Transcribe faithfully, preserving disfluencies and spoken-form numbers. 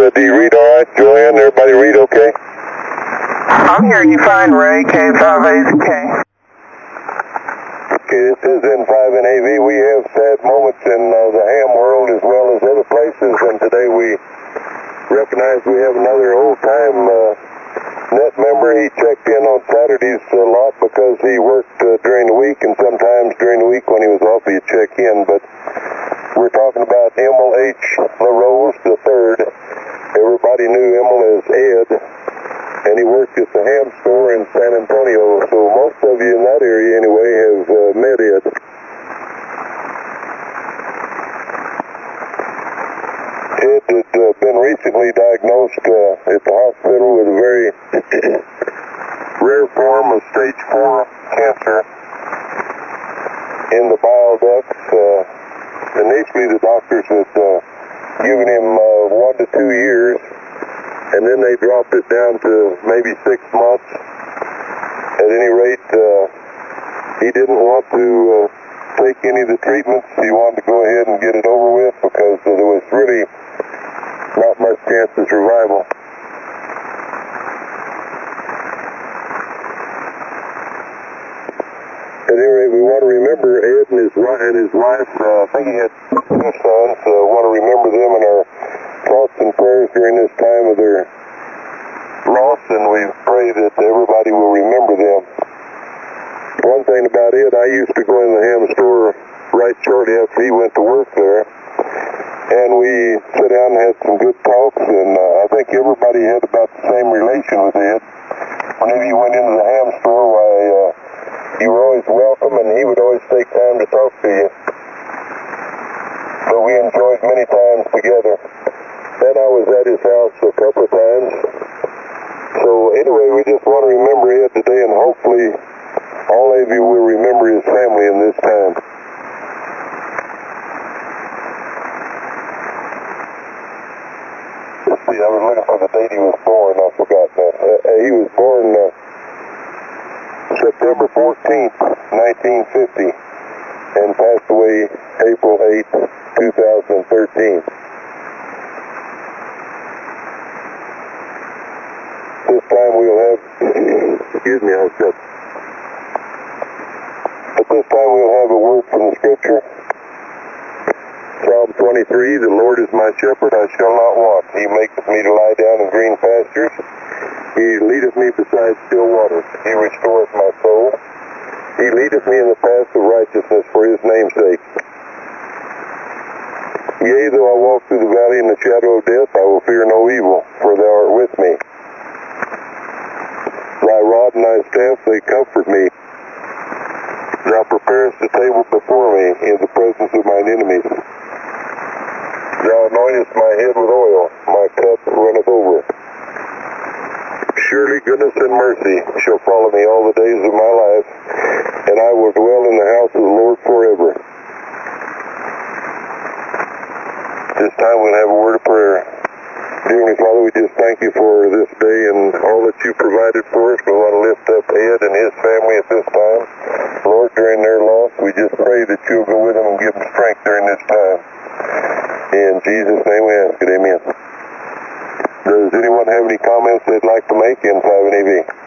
Uh, do you read all right, Joanne? Everybody read okay? I'm hearing you fine, Ray. K five A is K. Okay, this is N five N A V. We have sad moments in uh, the ham world as well as other places, and today we recognize we have another old-time uh, net member. He checked in on Saturdays a lot because he worked uh, during the week, and sometimes during the week when he was off he'd check in, but we're talking about Emil H. LaRose the third. Everybody knew Emil as Ed, and he worked at the ham store in San Antonio, so most of you in that area anyway have uh, met Ed. Ed had uh, been recently diagnosed uh, at the hospital with a very rare form of stage four cancer in the bile ducts. Uh, initially the doctors had uh, given him uh, one to two years, and then they dropped it down to maybe six months. At any rate, uh, he didn't want to uh, take any of the treatments. He wanted to go ahead and get it over with because uh, there was really not much chance of survival. At any rate, we want to remember Ed and his, and his wife. Uh, I think he had two sons. Uh, want to remember them in our thoughts and prayers during this time of their loss, and we pray that everybody will remember them. One thing about Ed, I used to go in the ham store right shortly after he went to work there, and we sat down and had some good talks, and uh, I think everybody had about the same relation with Ed. Whenever you went into the ham store, why, uh, you were always welcome, and he would always take time to talk to you. So we enjoyed many times together. Then I was at his house a couple of times. So anyway, we just want to remember Ed today, and hopefully all of you will remember his family in this time. Let's see, I was looking for the date he was born. I forgot that. Uh, he was born uh, September fourteenth, nineteen fifty, and passed away April eighth, two thousand thirteen. This time we'll have, excuse me, I was just, at this time we'll have a word from the scripture. Psalm twenty-three, the Lord is my shepherd, I shall not want. He maketh me to lie down in green pastures. He leadeth me beside still waters. He restoreth my soul. He leadeth me in the paths of righteousness for his name's sake. Yea, though I walk through the valley in the shadow of death, I will fear no evil, for thou art with me. Thy rod and thy staff, they comfort me. Thou preparest the table before me in the presence of mine enemies. Thou anointest my head with oil, my cup runneth over. Surely goodness and mercy shall follow me all the days of my life, and I will dwell in the house of the Lord forever. This time we'll have a word of prayer. Dear Heavenly Father, we just thank you for this day and all that you provided for us. We want to lift up Ed and his family at this time. Lord, during their loss, we just pray that you'll go with them and give them strength during this time. In Jesus' name we ask it, amen. Does anyone have any comments they'd like to make in five N A V?